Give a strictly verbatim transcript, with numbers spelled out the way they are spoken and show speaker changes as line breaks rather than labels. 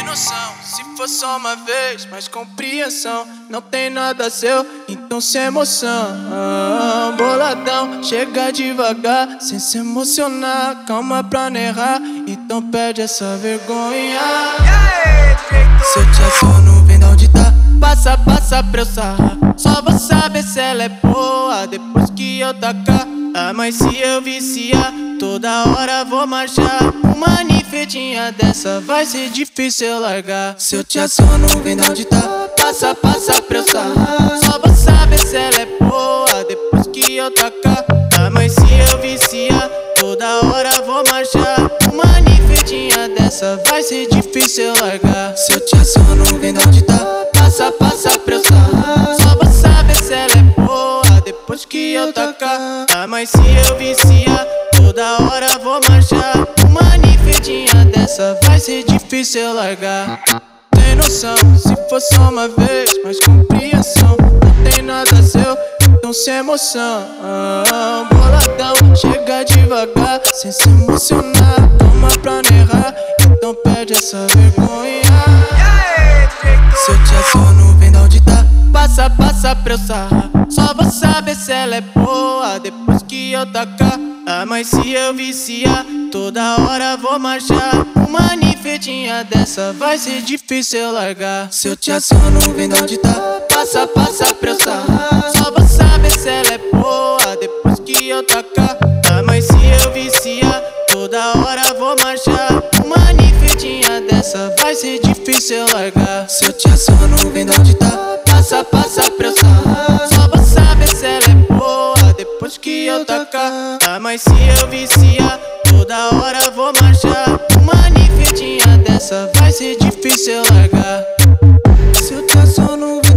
noção, se for só uma vez, mais compreensão. Não tem nada seu, então sem emoção. Boladão, chega devagar, sem se emocionar. Calma pra não errar, então perde essa vergonha. Se eu te aciono, vem da onde tá. Passa, passa pra eu sarrar. Só vou saber se ela é boa depois que eu tacar. Ah, mas se eu viciar, toda hora vou marchar. Uma ninfetinha dessa vai ser difícil eu largar. Se eu te aciono, vem da onde tá. Passa, passa pra eu sarrar. Só vou saber se ela é boa depois que eu tacar. Ah, mas se eu viciar, toda hora vou marchar. Uma ninfetinha dessa vai ser difícil eu largar. Se eu te aciono, vem da onde tá. Passa, passa pra eu sarrar. Só vou saber se ela é boa depois que eu tacar. Ah, mas se eu viciar, toda hora vou marchar. Uma ninfetinha dessa vai ser difícil eu largar. Tem noção, se for só uma vez, mais compreensão. Não tem nada seu, então sem emoção. Boladão, chega devagar, sem se emocionar. Toma pra não errar, então perde essa vergonha. Se eu te aciono, vem da onde tá. Passa, passa pra eu sarrar. Só vou saber se ela é boa depois que eu tacar. Ah, mas se eu viciar, toda hora vou marchar. Uma ninfetinha dessa vai ser difícil eu largar. Se eu te aciono, vem da onde tá. Passa, passa pra eu sarrar. Só vou saber se ela é boa depois que eu tacar. Ah, mas se eu viciar, toda hora vou marchar. Uma ninfetinha dessa vai ser difícil eu largar. Se eu te aciono, vem da onde tá. Passa, passa pra eu sarrar. Só vou saber se ela é boa depois que eu tacar. Ah, mas se eu viciar, toda hora vou marchar. Uma ninfetinha dessa vai ser difícil eu largar. Se eu te aciono,